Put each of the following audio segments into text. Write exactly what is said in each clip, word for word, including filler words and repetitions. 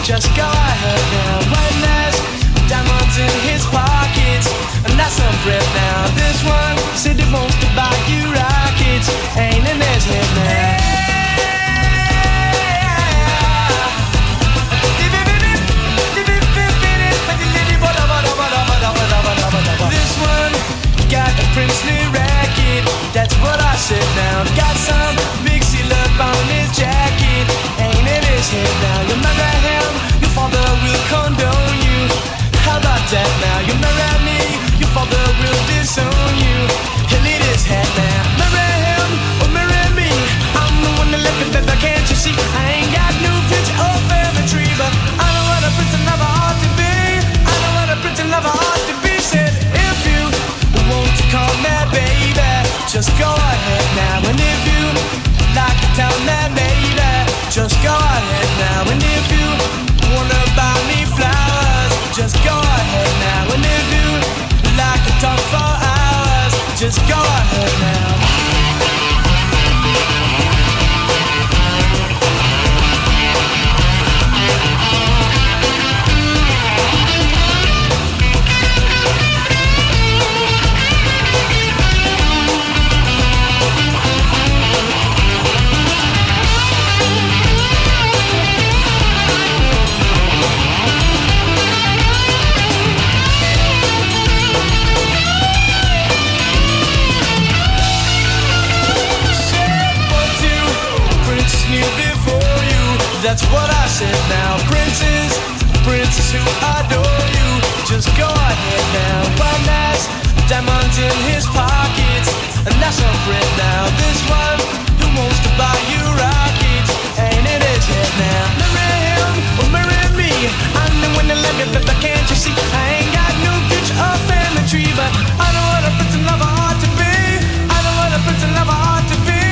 just go ahead now. When there's diamonds in his pockets, and that's some breath now. This one said he wants to buy you rockets, ain't in his head now. This one got a princely racket, that's what I said now. Got some big seal up on his jacket, ain't in his head now. You marry him, your father will condone you. How about that now? You marry me, your father will disown you. He'll eat his head now. Marry him or marry me, I'm the one that left it, baby, can't you see? I ain't got no future or family tree, but I know what a prince and lover ought to be. I know what a prince and lover ought to be. Said if you want to call me baby, just go ahead now. And if you like to tell me baby, just go ahead now. And if you wanna buy me flowers, just go ahead now. And if you like to talk for hours, just go ahead now. That's what I said now. Princes, princes who adore you, just go ahead now. One has diamonds in his pockets, and that's a friend now. This one who wants to buy you rockets, ain't in his head now. Marry him or marry me, I'm the one that let me, but can't you see? I ain't got no future or family tree, but I know what a prince and lover ought to be. I know what a prince and lover ought to be.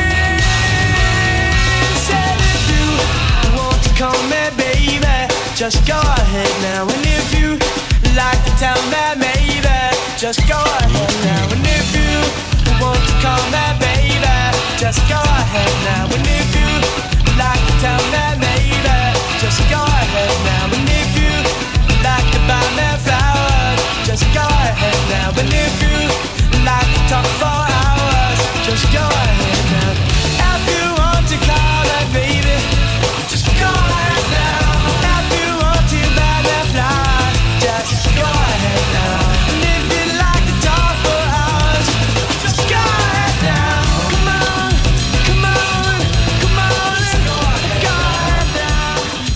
Call me baby, just go ahead now. And if you like to tell me maybe, just go ahead now. And if you want to call me baby, just go ahead now. And if you like to tell me maybe, just go ahead now. And if you like to buy me flowers, just go ahead now. And if you like to talk for hours, just go ahead now. If you want to call me baby, just go ahead now. If you want to buy me flowers, just go ahead now. And if you like to talk for hours, just go ahead now. Come on, come on, come on, go ahead now.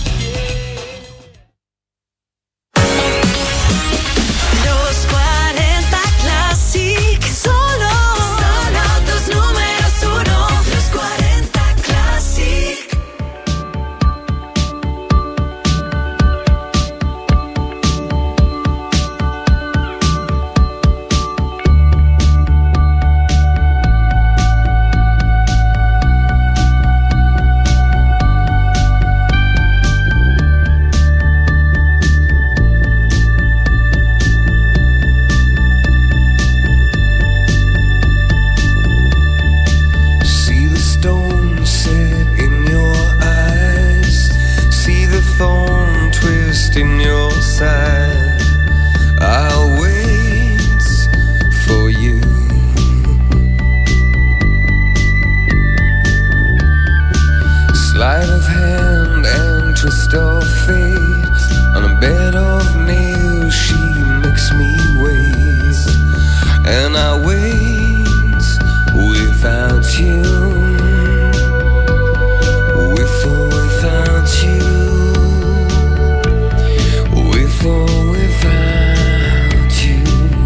Los cuarenta Classic, solo, solo tus números uno. Los cuarenta Classic. See the stone set in your eyes, see the thorn twist in your side. I'll wait for you. Sleight of hand and twist of fate, on a bed of nails she makes me wait. And I wait without you, with or without you, with or without you.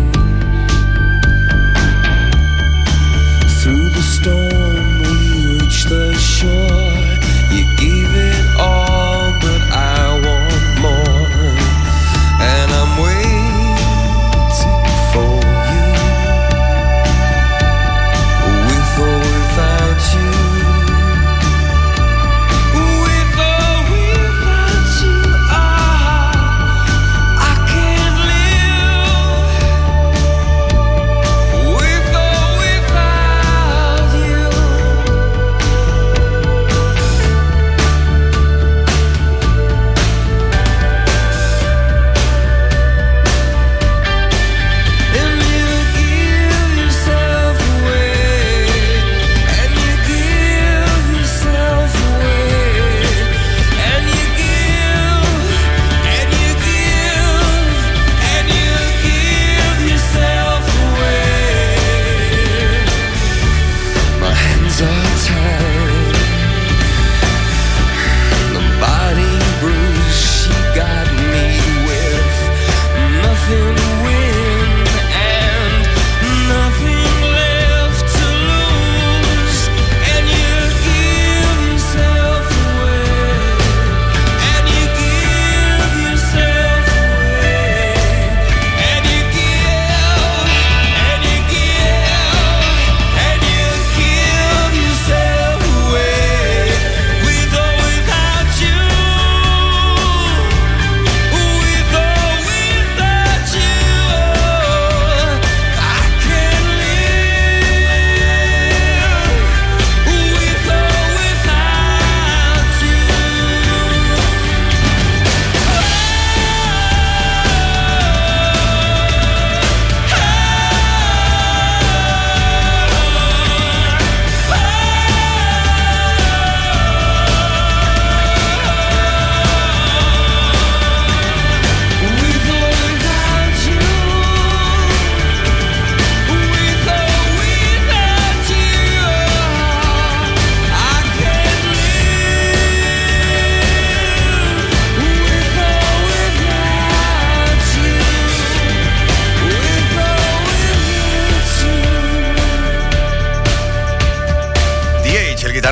Through the storm we reach the shore. You gave it all, but I want more. And I'm waiting for you, with or without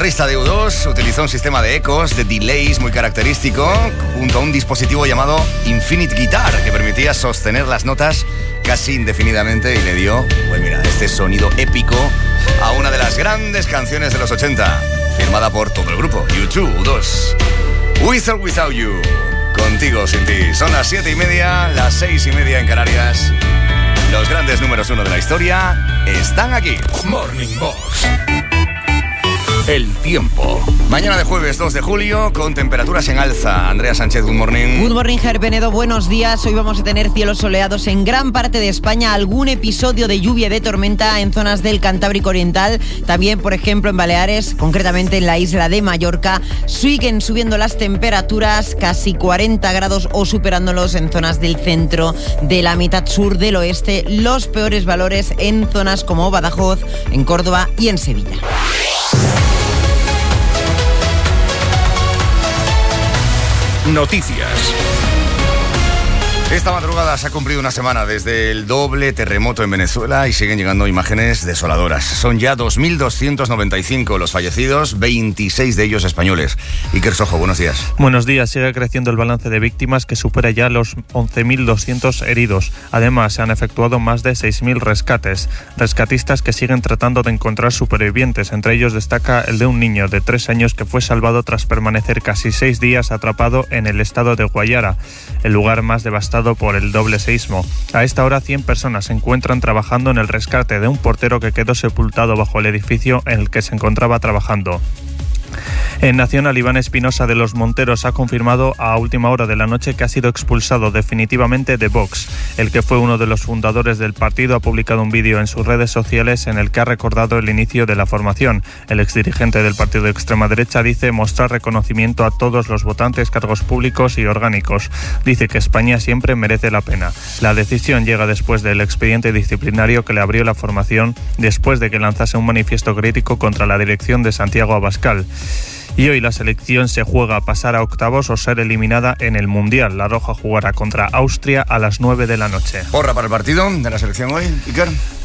guitarrista de U dos utilizó un sistema de ecos, de delays muy característico, junto a un dispositivo llamado Infinite Guitar, que permitía sostener las notas casi indefinidamente y le dio, pues mira, este sonido épico a una de las grandes canciones de los ochenta, firmada por todo el grupo, U dos, U dos. With or Without You, contigo sin ti. Son las siete y media, las seis y media en Canarias. Los grandes números uno de la historia están aquí. Morning Box. El tiempo. Mañana de jueves dos de julio, con temperaturas en alza. Andrea Sánchez, good morning. Good morning, Javier Penedo, buenos días. Hoy vamos a tener cielos soleados en gran parte de España, algún episodio de lluvia y de tormenta en zonas del Cantábrico Oriental, también, por ejemplo, en Baleares, concretamente en la isla de Mallorca. Siguen subiendo las temperaturas, casi cuarenta grados o superándolos en zonas del centro, de la mitad sur, del oeste. Los peores valores en zonas como Badajoz, en Córdoba y en Sevilla. Noticias. Esta madrugada se ha cumplido una semana desde el doble terremoto en Venezuela y siguen llegando imágenes desoladoras. Son ya dos mil doscientos noventa y cinco los fallecidos, veintiséis de ellos españoles. Iker Sojo, buenos días. Buenos días. Sigue creciendo el balance de víctimas, que supera ya los once mil doscientos heridos. Además, se han efectuado más de seis mil rescates. Rescatistas que siguen tratando de encontrar supervivientes. Entre ellos destaca el de un niño de tres años que fue salvado tras permanecer casi seis días atrapado en el estado de Guayara, el lugar más devastado por el doble seísmo. A esta hora, cien personas se encuentran trabajando en el rescate de un portero que quedó sepultado bajo el edificio en el que se encontraba trabajando. En Nacional, Iván Espinosa de los Monteros ha confirmado a última hora de la noche que ha sido expulsado definitivamente de Vox. El que fue uno de los fundadores del partido ha publicado un vídeo en sus redes sociales en el que ha recordado el inicio de la formación. El exdirigente del partido de extrema derecha dice mostrar reconocimiento a todos los votantes, cargos públicos y orgánicos. Dice que España siempre merece la pena. La decisión llega después del expediente disciplinario que le abrió la formación después de que lanzase un manifiesto crítico contra la dirección de Santiago Abascal. Y hoy la selección se juega a pasar a octavos o ser eliminada en el Mundial. La Roja jugará contra Austria a las nueve de la noche. ¿Porra para el partido de la selección hoy, Iker?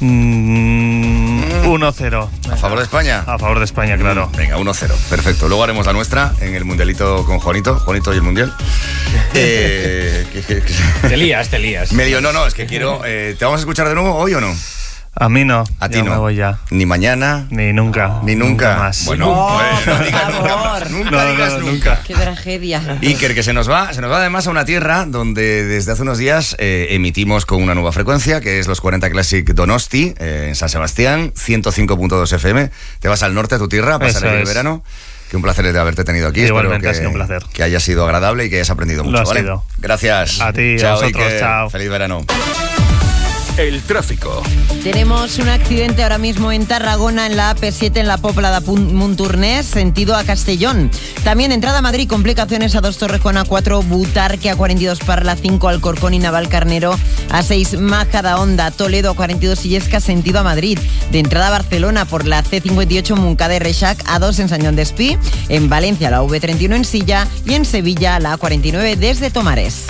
Mm, uno cero. ¿A favor de España? A favor de España, claro. Mm, venga, uno cero. Perfecto. Luego haremos la nuestra en el Mundialito con Juanito. Juanito y el Mundial. eh, que, que, que... Te lías, te lías. Medio, no, no, es que quiero... Eh, ¿Te vamos a escuchar de nuevo hoy o no? A mí no. A ti yo no. Me voy ya. Ni mañana. Ni nunca. Ni nunca. Nunca más. Bueno, No, pues, no por digas favor. nunca más. Nunca No, no, digas no, nunca. nunca. Qué tragedia. Iker, que se nos va, se nos va además a una tierra donde desde hace unos días eh, emitimos con una nueva frecuencia, que es los cuarenta Classic Donosti, eh, en San Sebastián, ciento cinco punto dos F M. Te vas al norte a tu tierra a pasar Eso el es. verano. Que un placer de haberte tenido aquí. Igualmente, Espero que, ha sido un placer. Que haya sido agradable y que hayas aprendido mucho. Lo ha ¿vale? sido. Gracias. A ti, chao, a vosotros, Iker. chao. Feliz verano. El tráfico. Tenemos un accidente ahora mismo en Tarragona, en la A P siete, en la Pobla de Montornès, sentido a Castellón. También entrada a Madrid, complicaciones a dos Torrejón, A cuatro Butarque, A cuarenta y dos Parla, cinco Alcorcón y Navalcarnero, A seis Majadahonda, Toledo, A cuarenta y dos Illescas, sentido a Madrid. De entrada a Barcelona por la C cincuenta y ocho Montcada y Reixac, A dos en San Joan d'Espí, en Valencia la V treinta y uno en Silla y en Sevilla la A cuarenta y nueve desde Tomares.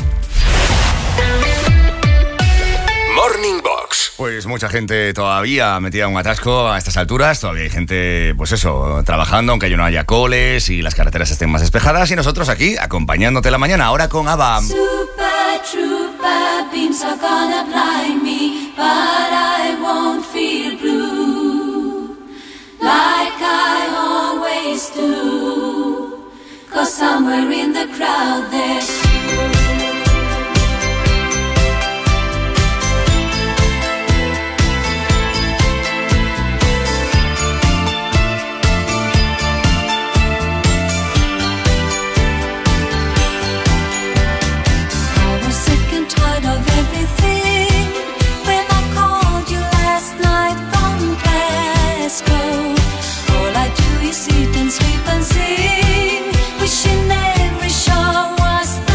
Morning Box. Pues mucha gente todavía metida en un atasco a estas alturas. Todavía hay gente, pues eso, trabajando, aunque ya no haya coles y las carreteras estén más despejadas. Y nosotros aquí, acompañándote la mañana, ahora con ABBA. Super trooper beams are gonna blind me, but I won't feel blue like I always do, 'cause somewhere in the crowd there's sleep and sing, wishing every show was the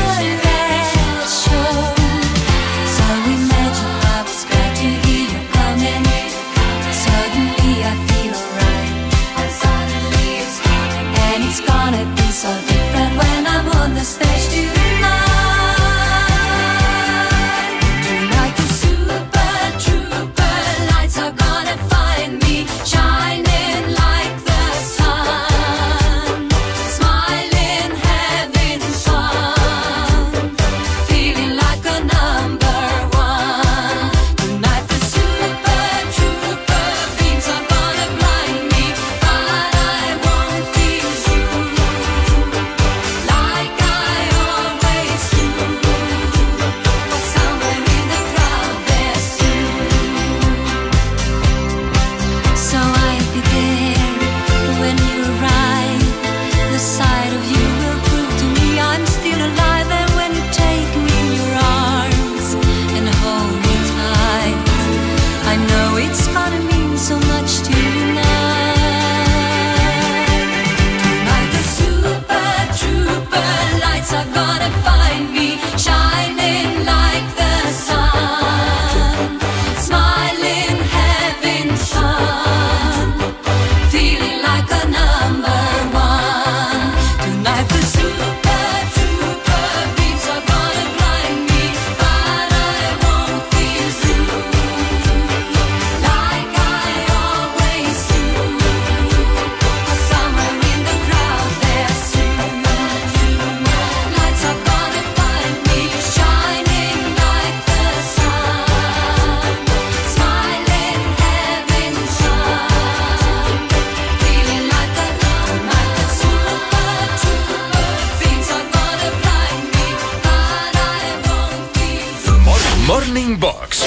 Morning Box.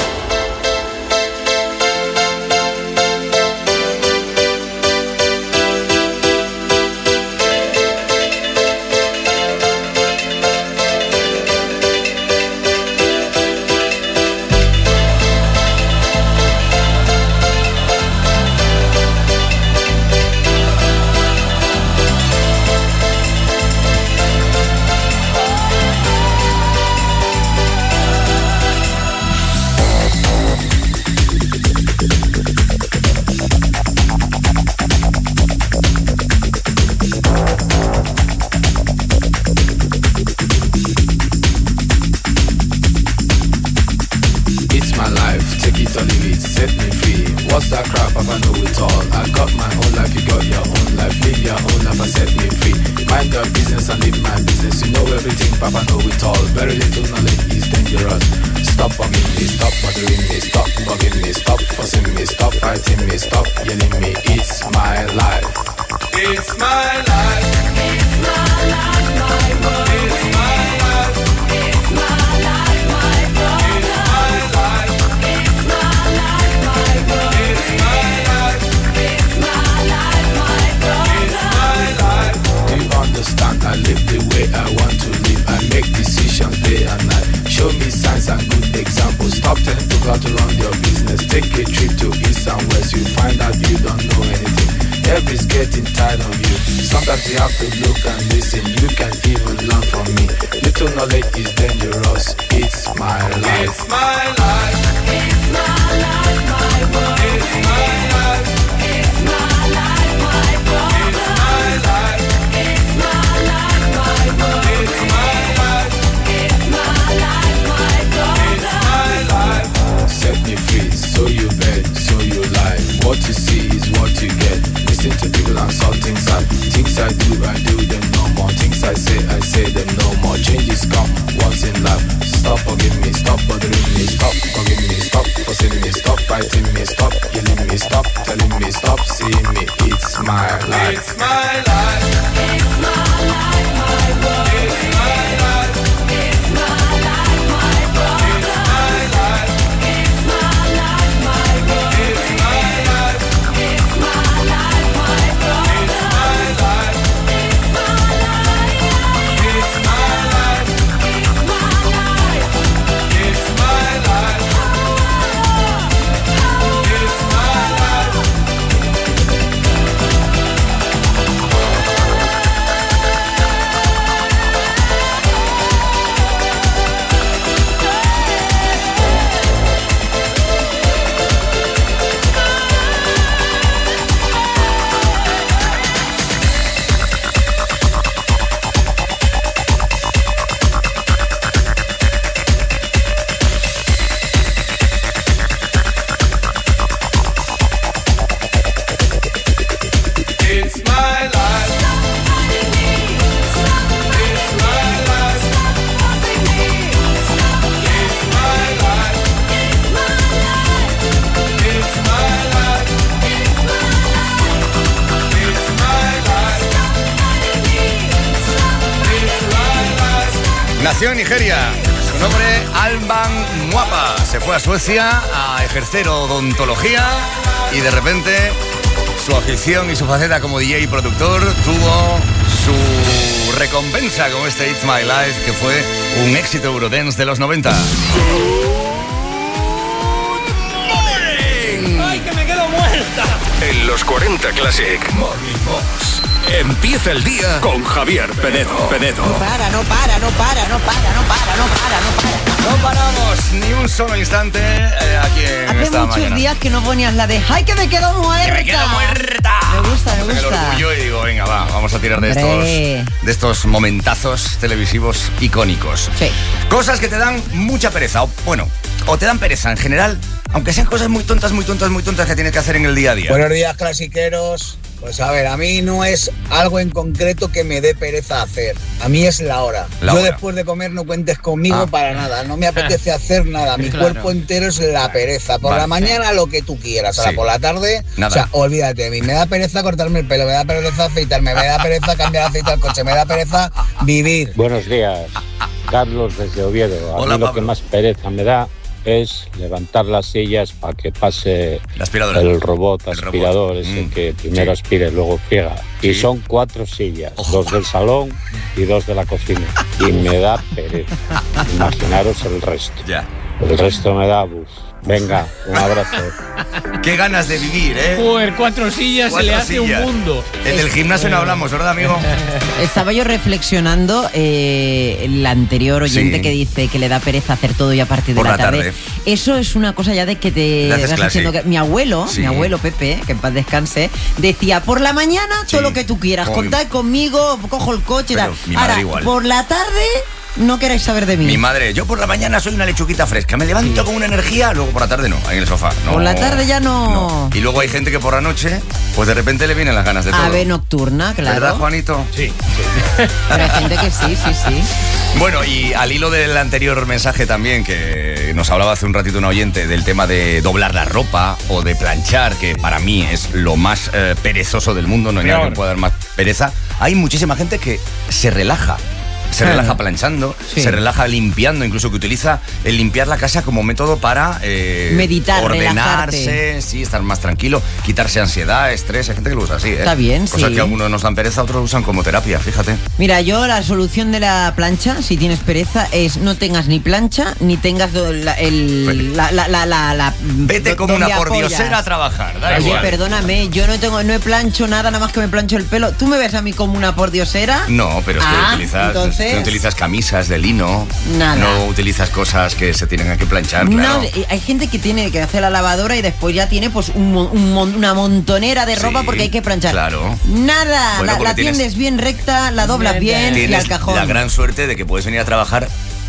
Nació en Nigeria. Su nombre, Alban Mwapa. Se fue a Suecia a ejercer odontología y de repente su afición y su faceta como D J y productor tuvo su recompensa con este It's My Life, que fue un éxito Eurodance de los noventa. ¡Ay, que me quedo muerta! En los cuarenta Classic Morning Box. Empieza el día con Javier Penedo. Penedo. No para, no para, no para, no para, no para, no para, no para. No paramos ni un solo instante eh, aquí en Hace esta muchos mañana. días que no ponías la de ¡ay, que me quedo muerta! ¡Que me quedo muerta! Me gusta, me Con el gusta. orgullo y digo, venga, va, vamos a tirar de Hombre. estos, de estos momentazos televisivos icónicos. Sí. Cosas que te dan mucha pereza, o bueno, o te dan pereza en general, aunque sean cosas muy tontas, muy tontas, muy tontas que tienes que hacer en el día a día. Buenos días, clasiqueros. Pues a ver, a mí no es algo en concreto que me dé pereza hacer. A mí es la hora. La Yo hora. después de comer no cuentes conmigo Ah. para nada. No me apetece hacer nada. Mi Claro. cuerpo entero es la pereza. Por Vale. la mañana lo que tú quieras. Ahora Sí. por la tarde, Nada. o sea, olvídate de mí. Me da pereza cortarme el pelo, me da pereza afeitarme, me da pereza cambiar aceite al coche, me da pereza vivir. Buenos días, Carlos desde Oviedo. A Hola, mí lo Pablo. que más pereza me da es levantar las sillas para que pase el robot aspirador, el robot. ese mm, que primero sí. aspira y luego friega. Sí. Y son cuatro sillas, Ojo. dos del salón y dos de la cocina. Y me da pereza. Imaginaros el resto. Ya. El resto me da bus. Venga, un abrazo. Qué ganas de vivir, ¿eh? Joder, cuatro sillas cuatro se le hace sillas. un mundo. El del gimnasio no hablamos, ¿verdad, amigo? Estaba yo reflexionando, eh, el anterior oyente sí. que dice que le da pereza hacer todo y a partir de la, la tarde. tarde. Eso es una cosa ya de que te vas haciendo. Que, mi abuelo, sí. mi abuelo Pepe, que en paz descanse, decía, por la mañana sí. todo lo que tú quieras, Como contad mi... conmigo, cojo el coche. Pero, mi madre Ahora, igual. por la tarde... No queráis saber de mí. Mi madre, yo por la mañana soy una lechuguita fresca. Me levanto con una energía, luego por la tarde no, ahí en el sofá. No, por la tarde ya no. no. Y luego hay gente que por la noche, pues de repente le vienen las ganas de todo. Ave nocturna, claro. ¿Verdad, Juanito? Sí, sí. Pero hay gente que sí, sí, sí. Bueno, y al hilo del anterior mensaje también, que nos hablaba hace un ratito un oyente del tema de doblar la ropa o de planchar, que para mí es lo más eh, perezoso del mundo, no hay nada que pueda dar más pereza. Hay muchísima gente que se relaja. Se claro. relaja planchando, sí. se relaja limpiando, incluso que utiliza el limpiar la casa como método para eh, meditar, ordenarse, relajarte. sí, estar más tranquilo, quitarse ansiedad, estrés. Hay gente que lo usa así, ¿eh? Está bien, Cosas sí. que a algunos nos dan pereza, otros lo usan como terapia, fíjate. Mira, yo la solución de la plancha, si tienes pereza, es no tengas ni plancha, ni tengas la, el, la, la, la, la, la Vete como una pordiosera a trabajar, da Oye, igual. perdóname, yo no tengo, no he plancho nada, nada más que me plancho el pelo. ¿Tú me ves a mí como una pordiosera? No, pero es que ah, utilizas, entonces... no utilizas camisas de lino, nada. No utilizas cosas que se tienen que planchar, claro. No, hay gente que tiene que hacer la lavadora y después ya tiene pues un, un, una montonera de ropa sí, porque hay que planchar. Claro. Nada, bueno, la, la tienes, tiendes bien recta, la doblas bien y al cajón. La gran suerte de que puedes venir a trabajar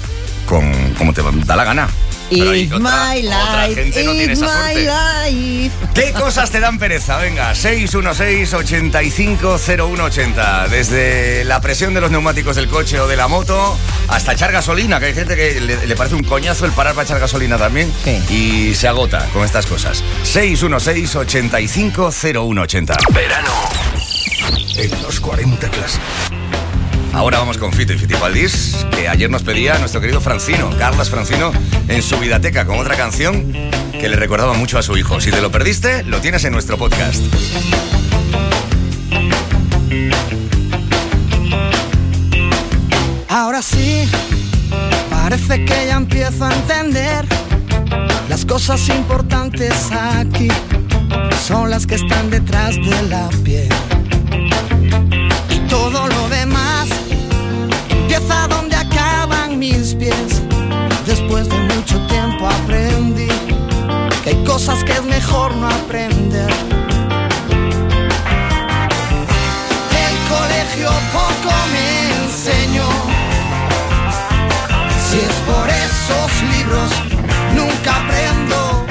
con como te da la gana. It's otra, my life, otra gente no tiene esa suerte. Life. ¿Qué cosas te dan pereza? Venga, seis uno seis, ocho cinco cero uno ocho cero. Desde la presión de los neumáticos del coche o de la moto hasta echar gasolina, que hay gente que le, le parece un coñazo el parar para echar gasolina también sí. y se agota con estas cosas. seis uno seis, ocho cinco cero uno ocho cero. Verano en los cuarenta Classic. Ahora vamos con Fito y Fitipaldis, que ayer nos pedía nuestro querido Francino, Carlas Francino, en su Vidateca con otra canción que le recordaba mucho a su hijo. Si te lo perdiste, lo tienes en nuestro podcast. Ahora sí, parece que ya empiezo a entender. Las cosas importantes aquí son las que están detrás de la piel. Y todo lo demás empieza donde acaban mis pies. Después de mucho tiempo aprendí que hay cosas que es mejor no aprender. El colegio poco me enseñó. Si es por esos libros, nunca aprendo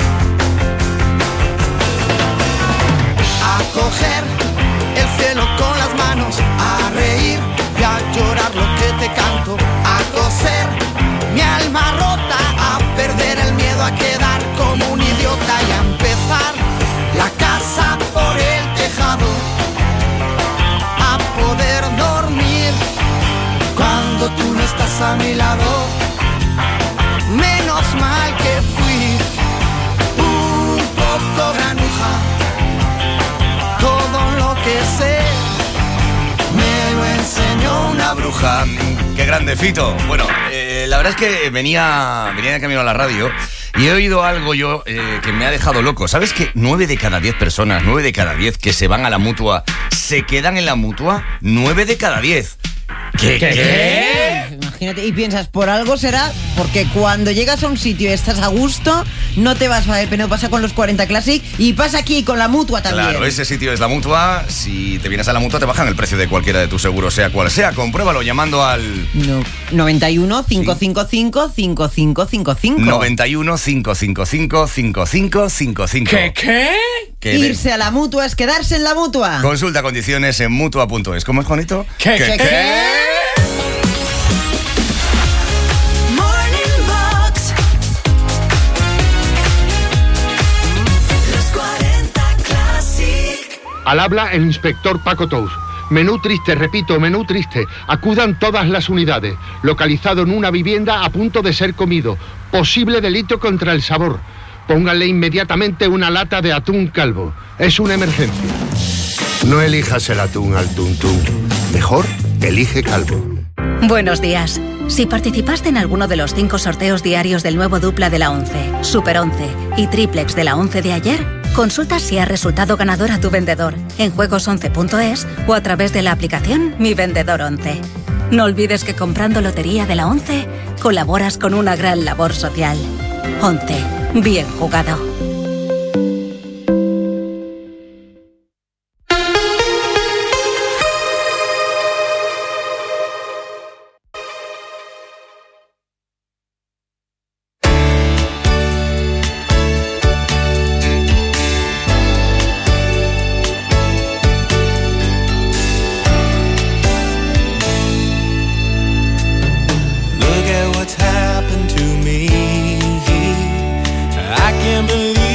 a coger el cielo con las manos, a reír y a llorar lo que te canto, a coser mi alma rota, a perder el miedo a quedar como un idiota y a empezar la casa por el tejado, a poder dormir cuando tú no estás a mi lado. Menos mal que fui un poco granuja, todo lo que sé me lo enseñó una bruja. Qué grande, Fito. Bueno, eh, la verdad es que venía, venía de camino a la radio y he oído algo yo eh, que me ha dejado loco. ¿Sabes que nueve de cada diez personas, nueve de cada diez que se van a la Mutua, se quedan en la Mutua? nueve de cada diez. ¿Qué? ¿Qué? ¿Qué? Imagínate, y piensas, por algo será, porque cuando llegas a un sitio y estás a gusto, no te vas a ver, pero pasa con los cuarenta Classic y pasa aquí con la Mutua también. Claro, ese sitio es la Mutua. Si te vienes a la Mutua te bajan el precio de cualquiera de tus seguros, sea cual sea. Compruébalo llamando al... No, noventa y uno, cinco cinco cinco, cinco cinco cinco cinco. noventa y uno, cinco cinco cinco, cinco cinco cinco cinco. ¿Qué? ¿Qué? ¿Qué? Irse a la Mutua es quedarse en la Mutua. Consulta condiciones en mutua punto es. ¿Cómo es, Juanito? ¿Qué? ¿Qué? ¿Qué? ¿Qué? Al habla el inspector Paco Tous. Menú triste, repito, menú triste. Acudan todas las unidades. Localizado en una vivienda a punto de ser comido. Posible delito contra el sabor. Pónganle inmediatamente una lata de atún calvo. Es una emergencia. No elijas el atún al tuntún. Mejor, elige calvo. Buenos días. Si participaste en alguno de los cinco sorteos diarios del nuevo dupla de la once, Super once y triplex de la once de ayer, consulta si has resultado ganador a tu vendedor en juegos once punto es o a través de la aplicación Mi Vendedor once. No olvides que comprando lotería de la once, colaboras con una gran labor social. once. Bien jugado. Look at what's happened to me. I can't believe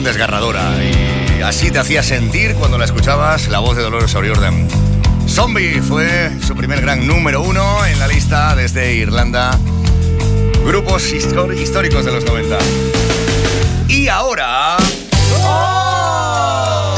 canción desgarradora y así te hacía sentir cuando la escuchabas, la voz de Dolores O'Riordan. Zombie fue su primer gran número uno en la lista desde Irlanda. Grupos históricos de los noventa. Y ahora... ¡Oh!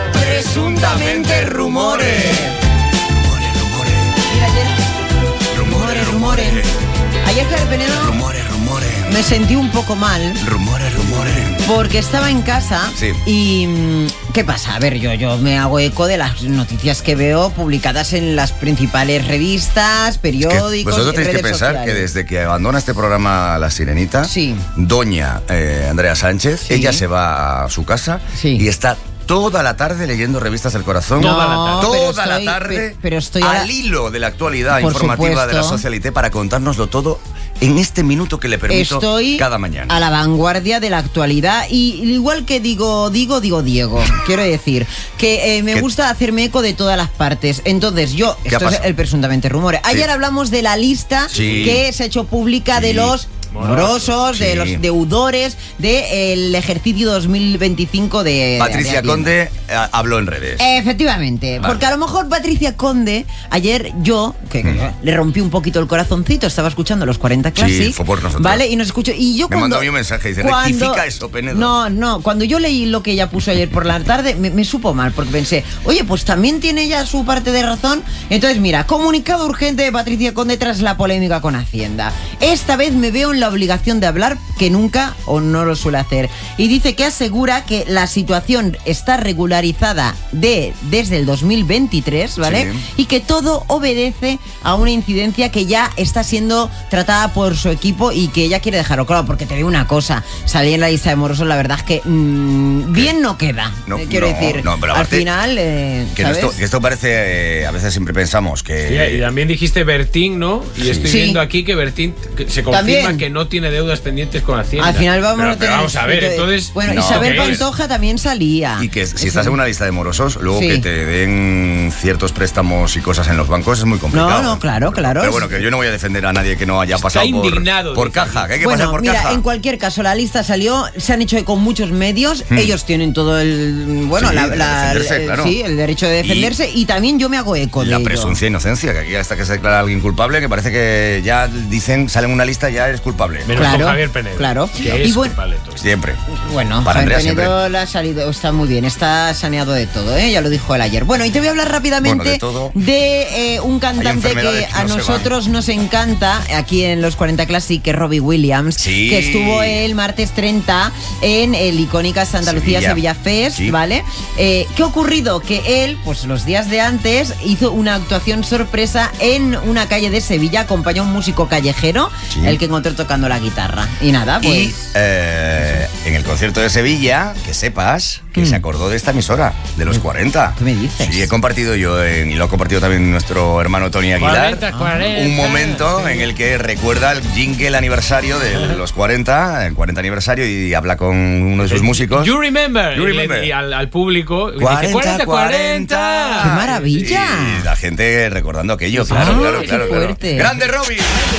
Presuntamente rumores. Rumores, rumores. Mira, ayer... Rumores, rumores. Ayer, Javier Penedo... Rumores, rumores. Me sentí un poco mal. Rumores, rumores. Porque estaba en casa. Sí. Y... ¿qué pasa? A ver, yo, yo me hago eco de las noticias que veo publicadas en las principales revistas, periódicos... Es que vosotros tenéis que pensar sociales. que desde que abandona este programa La Sirenita, sí. doña eh, Andrea Sánchez, sí. ella se va a su casa sí. y está... toda la tarde leyendo revistas del corazón. No, toda la tarde. Toda estoy, la tarde. Pero, pero estoy al a la... hilo de la actualidad Por informativa supuesto. de la Socialité para contárnoslo todo en este minuto que le permito Estoy cada mañana. a la vanguardia de la actualidad y igual que digo, digo, digo, Diego. Quiero decir que eh, me ¿Qué? gusta hacerme eco de todas las partes. Entonces yo, esto es el presuntamente rumores. Ayer Sí. hablamos de la lista Sí. que se ha hecho pública Sí. de los... morosos, Sí. de los deudores del ejercicio dos mil veinticinco de Patricia de Conde eh, habló en redes. Efectivamente, Vale. porque a lo mejor Patricia Conde, ayer yo, que, que Mm. le rompí un poquito el corazoncito, estaba escuchando los cuarenta Classic, Sí, fue por nosotros. ¿vale? Y nos escuchó, y yo Me cuando... mandó a mí un mensaje, dice, cuando- rectifica eso, Penedo. No, no, cuando yo leí lo que ella puso ayer por la tarde, me, me supo mal, porque pensé, oye, pues también tiene ella su parte de razón. Entonces, mira, comunicado urgente de Patricia Conde tras la polémica con Hacienda. Esta vez me veo en la obligación de hablar que nunca o no lo suele hacer. Y dice que asegura que la situación está regularizada de, desde el dos mil veintitrés, ¿vale? Sí. Y que todo obedece a una incidencia que ya está siendo tratada por su equipo y que ella quiere dejarlo claro, porque te digo una cosa, salir en la lista de morosos, la verdad es que mmm, bien no queda. No, eh, quiero no, decir, no, pero al aparte, final, eh, Que ¿sabes? esto, que esto parece, eh, a veces siempre pensamos que... Sí, y también dijiste Bertín, ¿no? Y estoy Sí. viendo aquí que Bertín que se confirma También. que no tiene deudas pendientes con Hacienda. Al final vamos pero, a pero tener... vamos a ver, entonces... Bueno, No, Isabel ¿qué es? Pantoja también salía. Y que si Eso- estás en una lista de morosos, luego Sí. que te den ciertos préstamos y cosas en los bancos es muy complicado. No, no, claro, claro. Pero bueno, que yo no voy a defender a nadie que no haya pasado por, indignado, por dice caja. Que hay que Bueno, pasar por mira, caja. en cualquier caso, la lista salió, se han hecho eco con muchos medios, Hmm. ellos tienen todo el, bueno, Sí, la, de la- defenderse, el- claro. sí, el derecho de defenderse y, también yo me hago eco de La ello. presunción de inocencia, que aquí hasta que se declara a alguien culpable, que parece que ya dicen, sale en una lista y ya eres culpable. Menos Claro, con Javier Penedo. claro. Que Y es bueno- culpable todo. Siempre. Bueno, Para Javier Andrea Penedo siempre. la ha salido, está muy bien, está saneado de todo, ¿eh? Ya lo dijo él ayer. Bueno, y te voy a hablar rápidamente Bueno, de todo. de eh, un cantante que enfermedades que a no se nosotros nos encanta, aquí en los cuarenta Classic, que es Robbie Williams, Sí. que estuvo el martes treinta en el icónica Santa Lucía Sevilla. Sevilla Fest, Sí. ¿vale? Eh, ¿Qué ha ocurrido? Que él, pues los días de antes, hizo una actuación sorpresa en una calle de Sevilla, acompañó a un músico callejero, Sí. el que encontró tocando la guitarra. Y nada, pues... Y eh, en el concierto de Sevilla, que sepas que Mm. se acordó de esta emisora, de los cuarenta. ¿Qué me dices? Sí, he compartido yo, en- y lo ha compartido también nuestro hermano Tony Aguilar, cuarenta, cuarenta. un momento en el que recuerda el jingle aniversario de los cuarenta, el cuarenta aniversario, y habla con uno de sus músicos. You remember. You Y le- remember. Y al, al público. dice, cuarenta, cuarenta, cuarenta. ¡Qué maravilla! Y la gente recordando aquello, Sí, claro, sí. claro, Qué claro, claro. fuerte. ¡Grande, Robbie!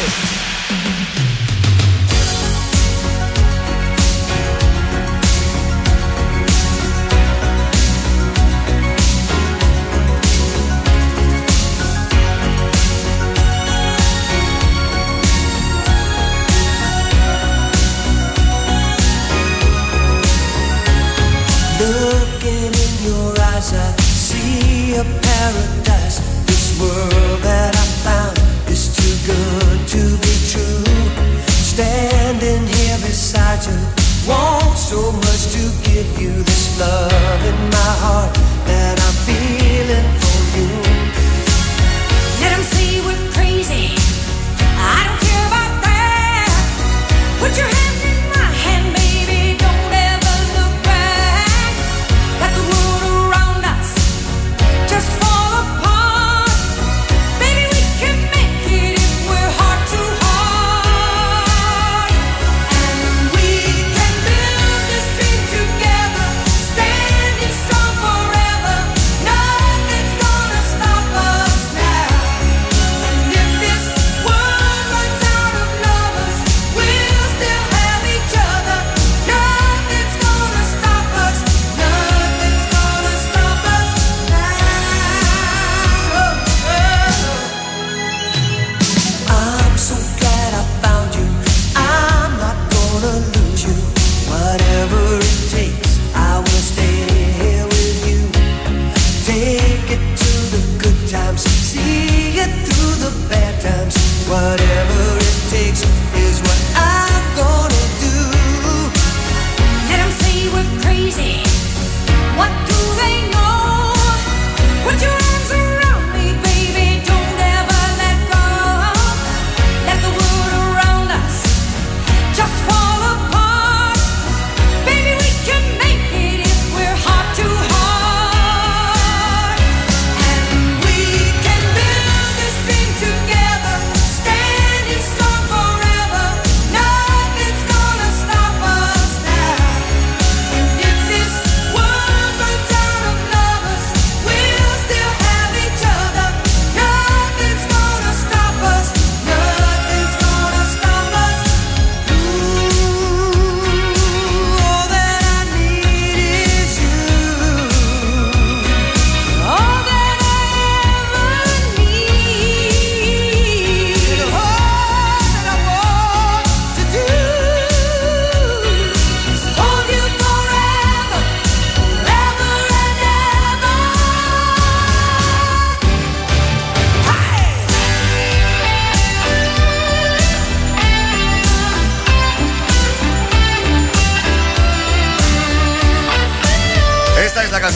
Looking in your eyes, I see a paradise. This world that I found is too good to be true. Standing here beside you, want so much to give you this love in my heart that I'm feeling for you. Let 'em say we're crazy. I don't care about that. Put your hand in my hand, baby. Don't ever look back. Let the world around us just fall apart.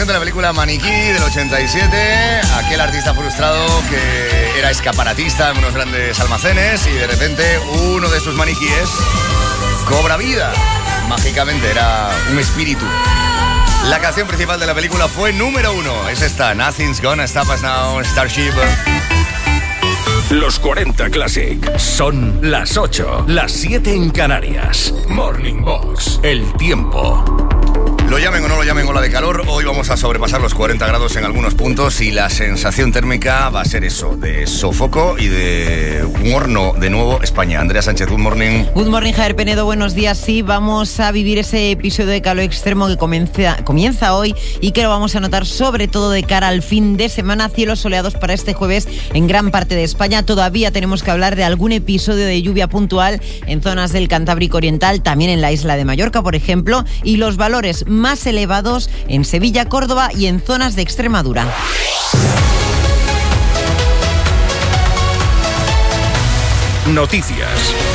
canción de la película Maniquí del ochenta y siete. Aquel artista frustrado que era escaparatista en unos grandes almacenes y de repente uno de sus maniquíes cobra vida. Mágicamente, era un espíritu. La canción principal de la película fue número uno. Es esta, Nothing's Gonna Stop Us Now, Starship. Los cuarenta Classic son las ocho, las siete en Canarias. Morning Box, el tiempo. Lo llamen o no lo llamen ola de calor, hoy vamos a sobrepasar los cuarenta grados en algunos puntos y la sensación térmica va a ser eso, de sofoco y de un horno de nuevo España. Andrea Sánchez, good morning. Good morning, Javier Penedo, buenos días. Sí, vamos a vivir ese episodio de calor extremo que comienza, comienza hoy y que lo vamos a notar sobre todo de cara al fin de semana. Cielos soleados para este jueves en gran parte de España. Todavía tenemos que hablar de algún episodio de lluvia puntual en zonas del Cantábrico Oriental, también en la isla de Mallorca, por ejemplo, y los valores más elevados en Sevilla, Córdoba y en zonas de Extremadura. Noticias.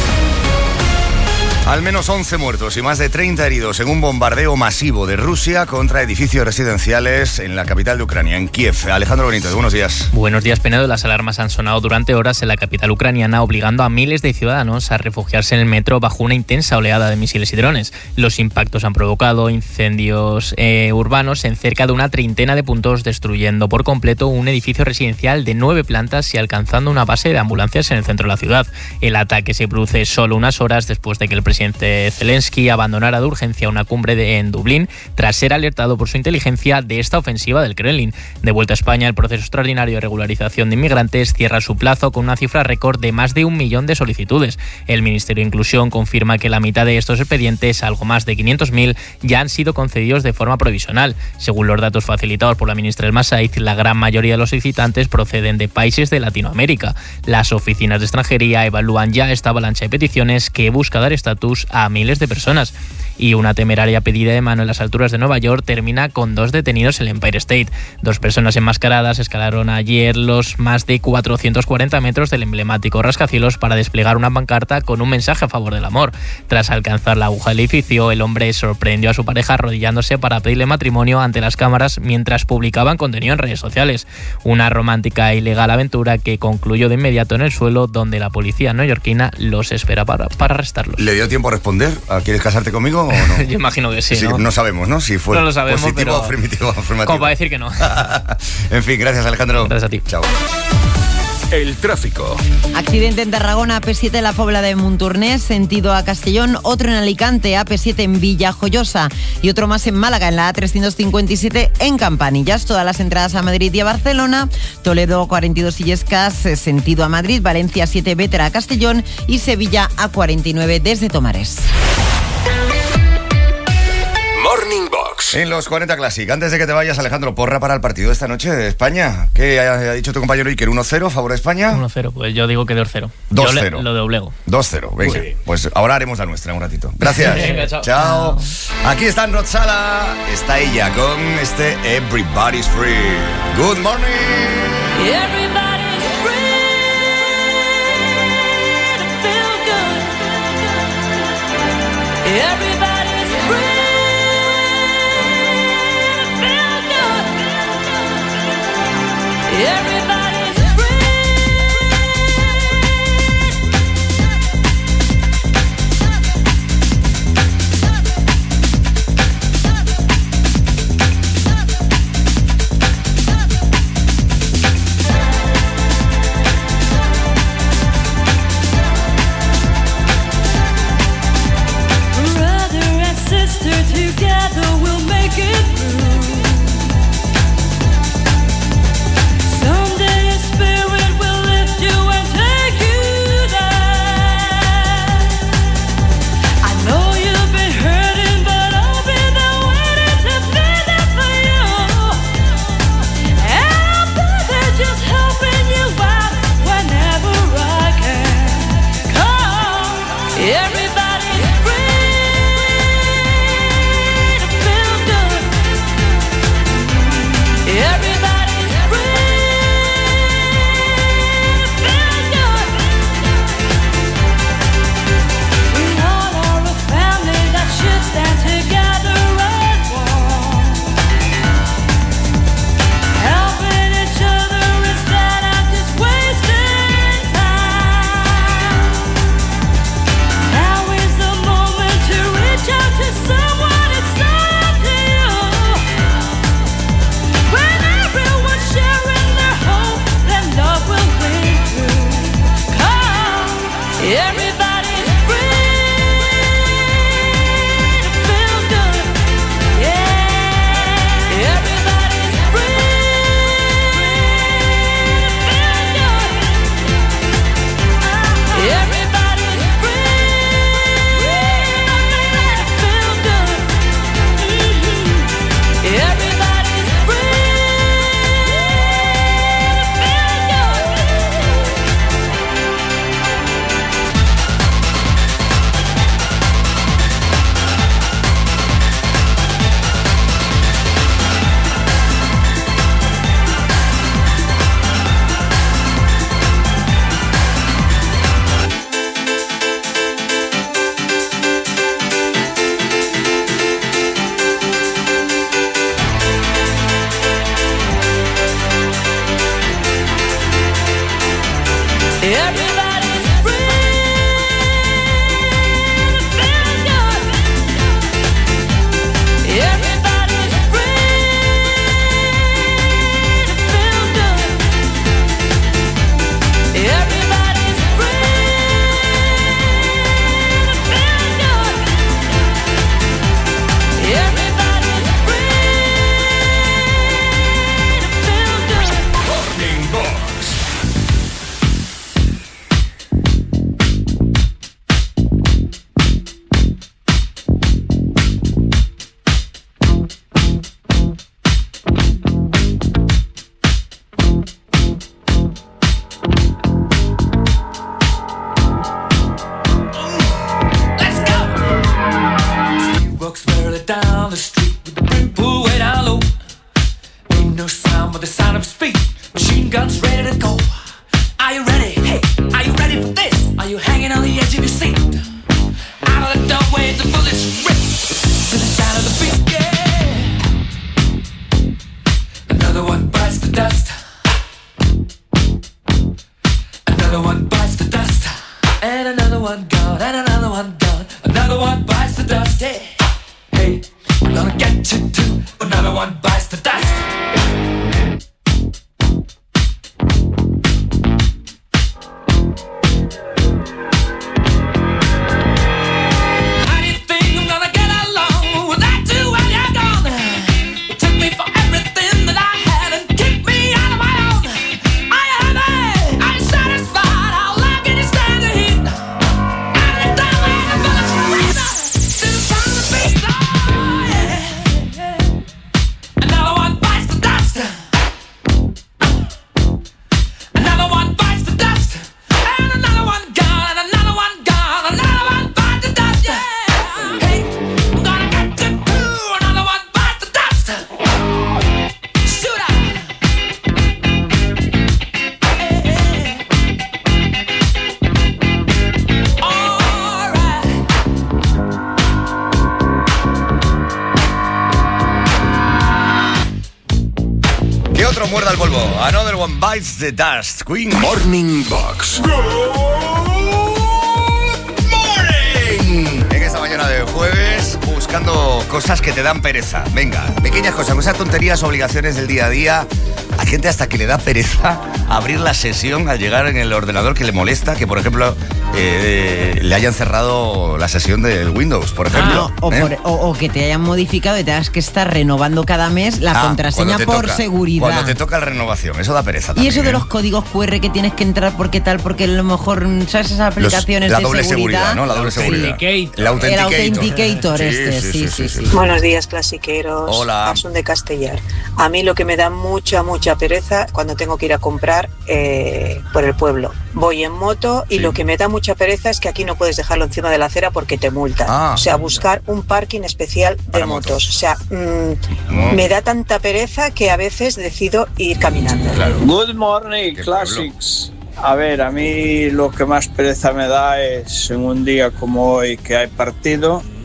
Al menos once muertos y más de treinta heridos en un bombardeo masivo de Rusia contra edificios residenciales en la capital de Ucrania, en Kiev. Alejandro Benítez, buenos días. Buenos días, Penedo. Las alarmas han sonado durante horas en la capital ucraniana, obligando a miles de ciudadanos a refugiarse en el metro bajo una intensa oleada de misiles y drones. Los impactos han provocado incendios eh, urbanos en cerca de una treintena de puntos, destruyendo por completo un edificio residencial de nueve plantas y alcanzando una base de ambulancias en el centro de la ciudad. El ataque se produce solo unas horas después de que el presidente presidente Zelensky abandonara de urgencia una cumbre de, en Dublín tras ser alertado por su inteligencia de esta ofensiva del Kremlin. De vuelta a España, el proceso extraordinario de regularización de inmigrantes cierra su plazo con una cifra récord de más de un millón de solicitudes. El Ministerio de Inclusión confirma que la mitad de estos expedientes, algo más de quinientos mil, ya han sido concedidos de forma provisional. Según los datos facilitados por la ministra del Masaiz, la gran mayoría de los solicitantes proceden de países de Latinoamérica. Las oficinas de extranjería evalúan ya esta avalancha de peticiones que busca dar estatus a miles de personas. Y una temeraria pedida de mano en las alturas de Nueva York termina con dos detenidos en el Empire State. Dos personas enmascaradas escalaron ayer los más de cuatrocientos cuarenta metros del emblemático rascacielos para desplegar una pancarta con un mensaje a favor del amor. Tras alcanzar la aguja del edificio, el hombre sorprendió a su pareja arrodillándose para pedirle matrimonio ante las cámaras mientras publicaban contenido en redes sociales. Una romántica e ilegal aventura que concluyó de inmediato en el suelo, donde la policía neoyorquina los espera para, para arrestarlos. ¿Le dio tiempo a responder? ¿Quieres casarte conmigo o no? Yo imagino que sí, sí, ¿no? No sabemos, ¿no? Si fue no lo sabemos, positivo o afirmativo. Como para decir que no. En fin, gracias, Alejandro. Gracias a ti. Chao. El tráfico. Accidente en Tarragona, A P siete en la Pobla de Montornès, sentido a Castellón, otro en Alicante, A P siete en Villajoyosa y otro más en Málaga, en la A trescientos cincuenta y siete en Campanillas. Todas las entradas a Madrid y a Barcelona, Toledo cuarenta y dos Illescas, sentido a Madrid, Valencia siete Bétera a Castellón y Sevilla A cuarenta y nueve desde Tomares. Morning Box. En los cuarenta Classic, antes de que te vayas, Alejandro, porra para el partido de esta noche de España. ¿Qué ha, ha dicho tu compañero Iker? ¿uno cero a favor de España? uno cero, pues yo digo que dos cero. dos cero. Lo doblego. dos cero, venga. Uy. Pues ahora haremos la nuestra en un ratito. Gracias. Venga, chao. Chao. Aquí está Rod Sala, está ella con este Everybody's Free. Good morning. Everybody's free to feel good. Everybody's free. Everybody's free. Everybody's free to feel good. Yeah, everybody's free to feel good. Everybody's free to feel good. Everybody's free Everybody's free to feel good. Everybody's free to feel good. Everybody's free to feel good. Everybody's free to feel good. Morning Box. Walks barely down the street with the brim pulled way down low. Ain't no sound but the sound of his feet. Machine guns ready to go. Are you ready? Hey, are you ready for this? Are you hanging on the edge of your seat? Out of the doorway, the bullets rip to the sound of the beat. Yeah. Another one bites the dust. Another one bites the dust. And another one gone. And another one gone. Another one bites the dust. Yeah. Hey, I'm gonna get you too. Another one bites the dust. How do you think I'm gonna get along without you when you're gone? You took me for everything that I had and kicked me out of my own. Are you happy? Are you satisfied? How long can you stand the heat? Out of the doorway, the bullets rip to the sound of the beat. Oh, yeah. Another one bites the dust. Another one bites the dust. And another one gone. And another one gone. Another one bites the dust. Yeah. Hey, I'm gonna get you too. Another one bites the dust. Shoot out. Hey, hey. All right. Que otro muerda el polvo. Another one bites the dust. Queen. Morning Box. En esta mañana de jueves, buscando cosas que te dan pereza. Venga, pequeñas cosas, cosas tonterías, obligaciones del día a día. Hay gente hasta que le da pereza abrir la sesión al llegar en el ordenador, que le molesta que, por ejemplo, eh, le hayan cerrado la sesión del Windows, por ejemplo. Ah, o, ¿eh? por- o- o que te hayan modificado y tengas que estar renovando cada mes la Ah, contraseña cuando te por toca, seguridad. Cuando te toca la renovación, eso da pereza Y también. eso de ¿eh? los códigos cu erre que tienes que entrar porque tal, porque a lo mejor, ¿sabes esas aplicaciones Los- la de doble seguridad? seguridad, ¿no? La doble Sí. seguridad. Authenticator. El Authenticator. El Authenticator este, sí, sí, sí. Buenos días, clasiqueros. Hola. Asun de Castellar. A mí lo que me da mucha, mucha pereza cuando tengo que ir a comprar eh, por el pueblo. Voy en moto y Sí. lo que me da mucha pereza es que aquí no puedes dejarlo encima de la acera porque te multan. Ah. O sea, buscar un parking especial de Para motos. motos. O sea, mm, No. me da tanta pereza que a veces decido ir caminando. Claro. Good morning, Qué Classics. A ver, a mí lo que más pereza me da es en un día como hoy que hay partido,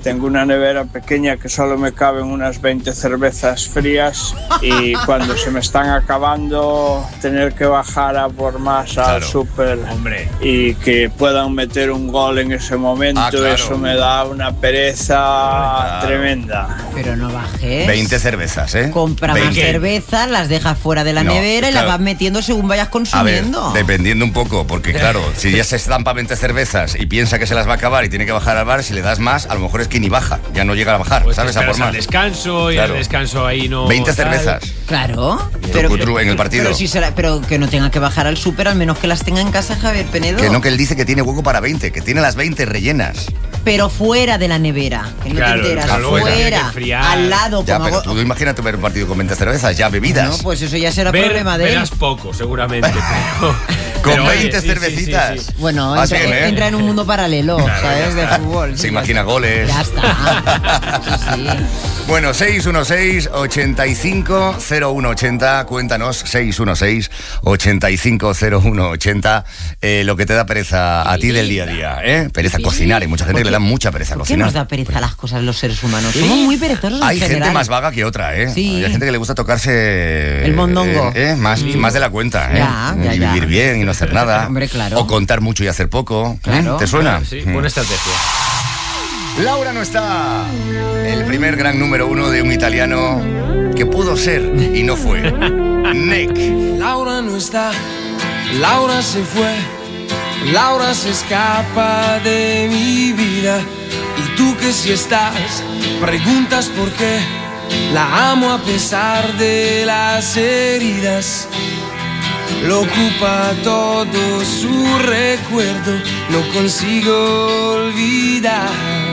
tengo una nevera pequeña que solo me caben unas veinte cervezas frías y cuando se me están acabando tener que bajar a por más al Claro. súper y que puedan meter un gol en ese momento, Ah, claro. eso me da una pereza Claro. tremenda. Pero no bajes. veinte cervezas, ¿eh? Compra más veinte. cervezas, las dejas fuera de la No, nevera y claro. las vas metiendo según vayas A ver, consumiendo. dependiendo un poco, porque claro, si ya se estampa veinte cervezas y piensa que se las va a acabar y tiene que bajar al bar, si le das más, a lo mejor es que ni baja, ya no llega a bajar, Pues te ¿sabes? A por esperas al más. descanso y Claro. al descanso ahí no. veinte tal. cervezas. Claro. Truco, truco en el partido. Pero, si será, pero que no tenga que bajar al súper, al menos que las tenga en casa Javier Penedo. Que no, que él dice que tiene hueco para veinte, que tiene las veinte rellenas. Pero fuera de la nevera. Que no Claro, te enteras. claro, luego tiene que Fuera. enfriar. Al lado. Ya, como pero hago- tú imagínate ver un partido con veinte cervezas, ya bebidas. No, pues eso ya será Ver- problema de él. verás poco, seguramente. pero- Con pero, oye, veinte sí, sí, cervecitas. sí, sí. Bueno, Vas entra, bien, ¿eh? entra en un mundo paralelo, Claro, ¿sabes? ya De está. fútbol. Se imagina goles. Ya está. Sí, sí. Bueno, seis uno seis, ochenta y cinco, cero uno ochenta, cuéntanos, seis uno seis, ochenta y cinco, cero uno ochenta, eh, lo que te da pereza a ti del día a día, ¿eh? Pereza Sí. cocinar, hay mucha gente que le da mucha pereza ¿Por qué cocinar. nos da pereza las cosas los seres humanos? Somos muy perezosos en Hay gente general. más vaga que otra, ¿eh? Sí. Hay gente que le gusta tocarse... El mondongo. eh, eh, más, más de la cuenta, ¿eh? Ya, ya, y ya. vivir bien y no hacer nada. Hombre, claro. O contar mucho y hacer poco. ¿eh? Claro. ¿Te suena? Sí, Mm. buena estrategia. Laura no está. El primer gran número uno de un italiano que pudo ser y no fue. Nick. Laura no está, Laura se fue, Laura se escapa de mi vida. Y tú que si estás, preguntas por qué. La amo a pesar de las heridas. Lo ocupa todo su recuerdo, no consigo olvidar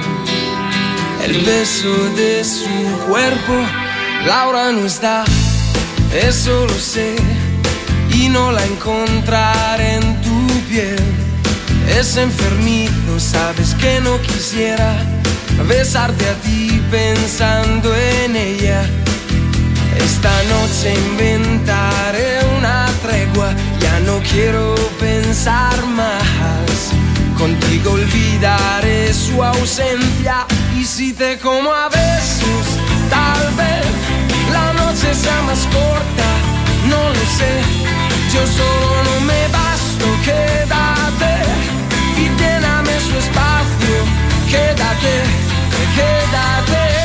el beso de su cuerpo. Laura no está, eso lo sé, y no la encontraré en tu piel. Es enfermizo, sabes que no quisiera besarte a ti pensando en ella. Esta noche inventaré una tregua, ya no quiero pensar más. Contigo olvidaré su ausencia, y si te como a besos, tal vez la noche sea más corta, no lo sé. Yo solo no me basto, quédate y lléname su espacio. Quédate, quédate.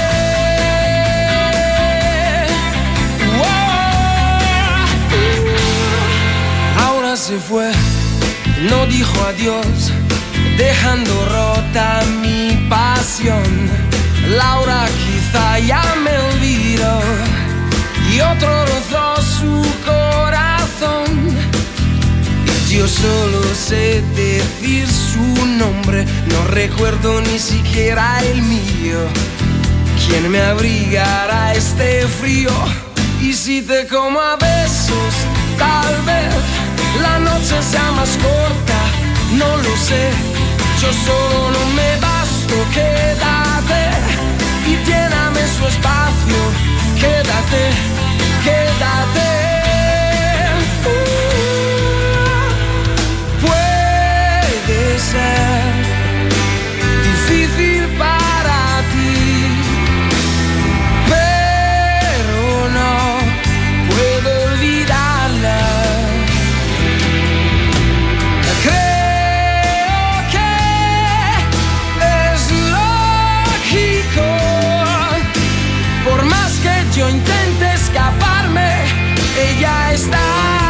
Ahora se fue, no dijo adiós, dejando rota mi pasión. Laura quizá ya me olvidó y otro rozó su corazón. Y yo solo sé decir su nombre, no recuerdo ni siquiera el mío. ¿Quién me abrigará este frío? Y si te como a besos, tal vez la noche sea más corta, no lo sé. Yo solo no me basto, quédate y lléname su espacio. Quédate, quédate. Uh, puede ser difícil para ti, pero no puedo olvidarla. Creo que es lógico, por más que yo intente escaparme, ella está.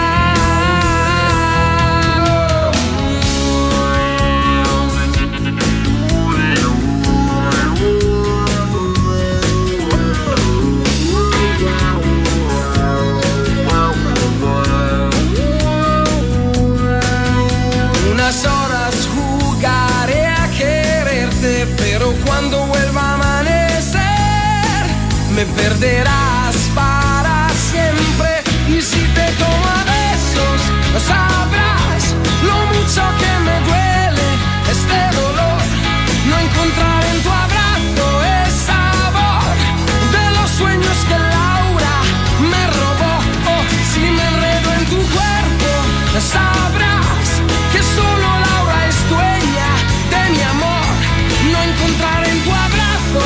Unas horas jugaré a quererte, pero cuando vuelva a amanecer me perderás para siempre. Y si te como a besos, sabrás lo mucho que me duele este dolor. No encontrar en tu abrazo el sabor de los sueños que Laura me robó. Oh, si me enredo en tu cuerpo, sabrás que solo Laura es dueña de mi amor. No encontrar en tu abrazo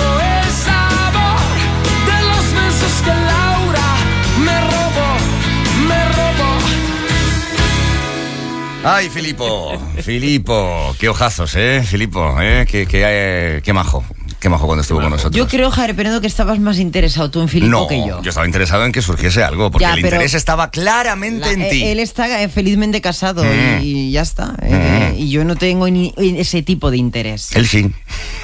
Ay, Filipo, Filipo, qué ojazos, ¿eh? Filipo, ¿eh? Qué, qué, eh, qué majo. Qué majo cuando estuvo con nosotros. Yo creo, Javier Penedo, que estabas más interesado tú en Filipo no, que yo. yo estaba interesado en que surgiese algo, porque ya, el interés estaba claramente la, en ti. Él está felizmente casado mm. y, y ya está. Mm. Eh, y yo no tengo ni ese tipo de interés. Él sí.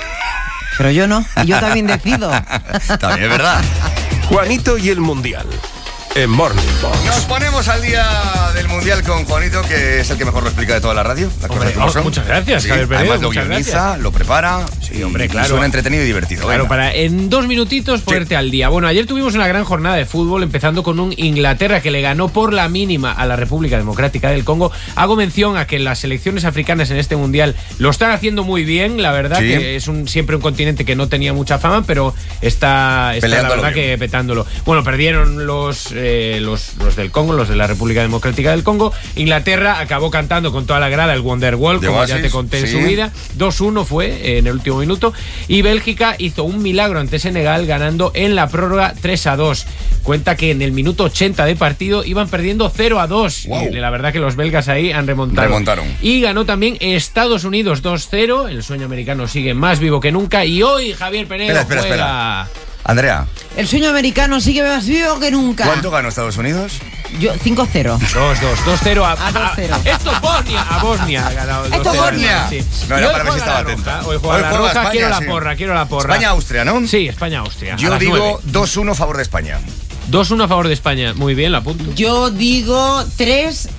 Pero yo no, y yo también decido. También es verdad. Juanito y el Mundial. En Morning Box. Nos ponemos al día del Mundial con Juanito, que es el que mejor lo explica de toda la radio. Hombre, oh, muchas gracias, sí, Javier Penedo. Además lo guioniza, lo prepara. Sí, hombre, claro. Suena entretenido y divertido. Claro, venga. Para en dos minutitos ponerte sí. al día. Bueno, ayer tuvimos una gran jornada de fútbol, empezando con un Inglaterra que le ganó por la mínima a la República Democrática del Congo. Hago mención a que las selecciones africanas en este Mundial lo están haciendo muy bien, la verdad, sí. que es un, siempre un continente que no tenía mucha fama, pero está, está la verdad bien. que petándolo. Bueno, perdieron los, eh, los los del Congo, los de la República Democrática del Congo. Inglaterra acabó cantando con toda la grada el Wonderwall, como Oasis, ya te conté sí. en su vida. dos uno fue en el último minuto. Y Bélgica hizo un milagro ante Senegal, ganando en la prórroga tres a dos. Cuenta que en el minuto ochenta de partido iban perdiendo cero a dos. Wow. Y la verdad que los belgas ahí han remontado. Remontaron. Y ganó también Estados Unidos dos cero. El sueño americano sigue más vivo que nunca. Y hoy Javier Penedo espera, espera, juega... Espera. Andrea. El sueño americano sigue más vivo que nunca. ¿Cuánto ganó Estados Unidos? Yo, cinco cero. dos dos, dos cero a, a, a, a Esto Bosnia, a Bosnia ha ganado. Esto Bosnia. Sí. No, era para ver si estaba atenta. Hoy juega Hoy la juega roja, España, quiero la sí. porra, quiero la porra. España-Austria, ¿no? Sí, España-Austria. Yo digo dos uno a favor de España. dos uno a favor de España. Muy bien, lo apunto. Yo digo tres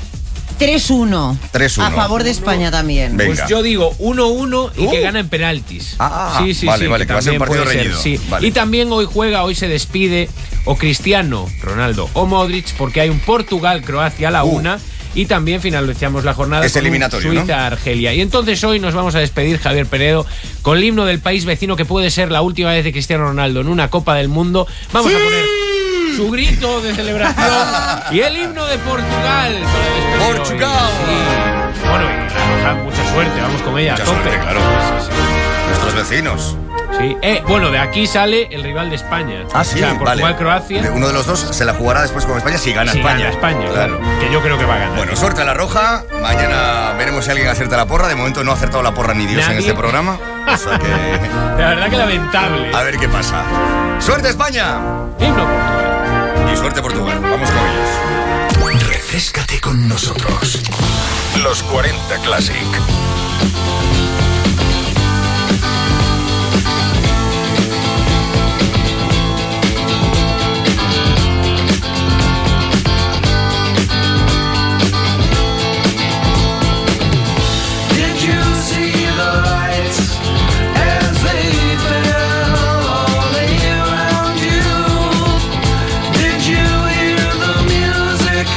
uno. tres uno. A favor de España también. Venga. Pues yo digo uno uno y uh. que gana en penaltis. Ah, sí, sí, vale, sí, vale, que, que va a ser un partido reñido. Sí. Vale. Y también hoy juega, hoy se despide o Cristiano Ronaldo o Modric, porque hay un Portugal-Croacia a la uh. una. Y también finalizamos la jornada es con eliminatorio, Suiza-Argelia. ¿no? Y entonces hoy nos vamos a despedir, Javier Penedo, con el himno del país vecino, que puede ser la última vez de Cristiano Ronaldo en una Copa del Mundo. Vamos ¡Sí! a poner su grito de celebración y el himno de Portugal. ¡Portugal! Sí. Bueno, y la mucha suerte, vamos con ella. Mucha tope. suerte, claro. Sí, sí. Nuestros vecinos. Sí. Eh, bueno, de aquí sale el rival de España. Ah, sí, o sea, Portugal-Croacia. Vale. Uno de los dos se la jugará después con España si gana si España. Gana España, claro. claro. Que yo creo que va a ganar. Bueno, suerte a la roja. Mañana veremos si alguien acierta la porra. De momento no ha acertado la porra ni Dios ¿Nadie? en este programa. O sea que... La verdad que lamentable. A ver qué pasa. ¡Suerte España! Himno Portugal. Y suerte Portugal. Vamos con ellos. Refréscate con nosotros. Los cuarenta Classic.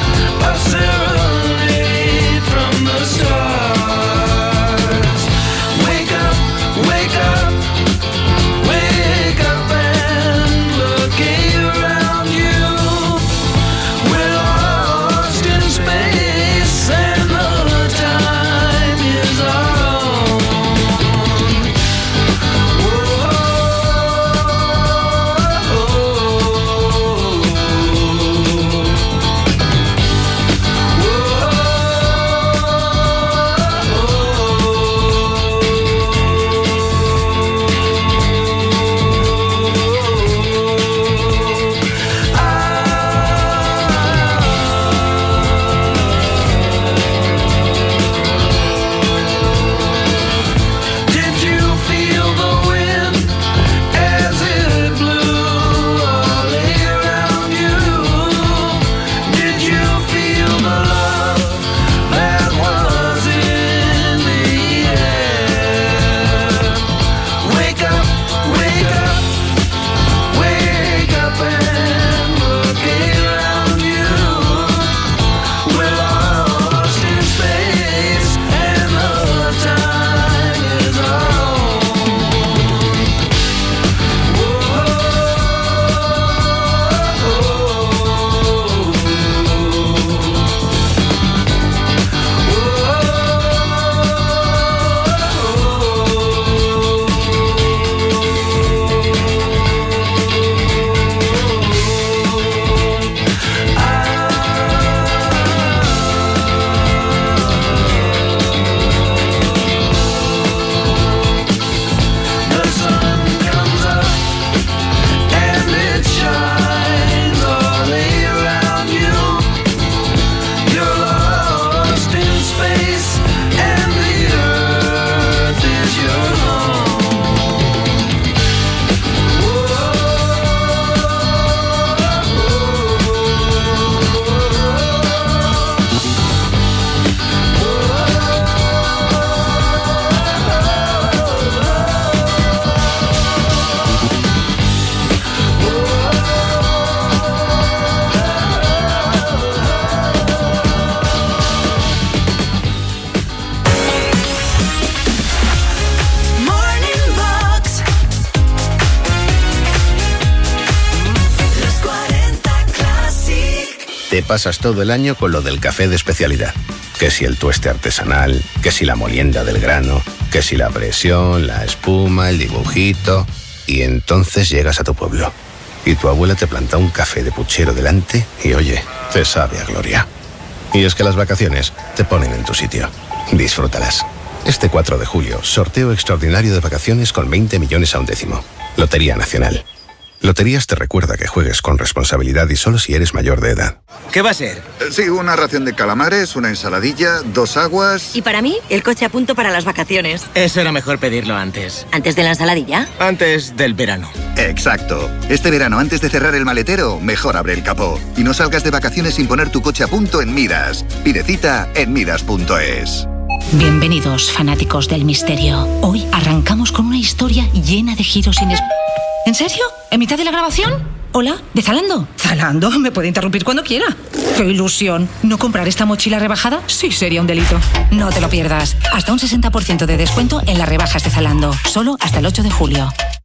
Serenade from the stars. pasas todo el año con lo del café de especialidad. Que si el tueste artesanal, que si la molienda del grano, que si la presión, la espuma, el dibujito... Y entonces llegas a tu pueblo y tu abuela te planta un café de puchero delante y oye, te sabe a gloria. Y es que las vacaciones te ponen en tu sitio. Disfrútalas. Este cuatro de julio, sorteo extraordinario de vacaciones con veinte millones a un décimo. Lotería Nacional. Loterías te recuerda que juegues con responsabilidad y solo si eres mayor de edad. ¿Qué va a ser? Sí, una ración de calamares, una ensaladilla, dos aguas... Y para mí, el coche a punto para las vacaciones. Eso era mejor pedirlo antes. ¿Antes de la ensaladilla? Antes del verano. Exacto. Este verano, antes de cerrar el maletero, mejor abre el capó. Y no salgas de vacaciones sin poner tu coche a punto en Midas. Pide cita en midas punto es. Bienvenidos, fanáticos del misterio. Hoy arrancamos con una historia llena de giros inesp... ¿En serio? ¿En mitad de la grabación? Hola, ¿de Zalando? ¿Zalando? Me puede interrumpir cuando quiera. ¡Qué ilusión! ¿No comprar esta mochila rebajada? Sí, sería un delito. No te lo pierdas. Hasta un sesenta por ciento de descuento en las rebajas de Zalando. Solo hasta el ocho de julio.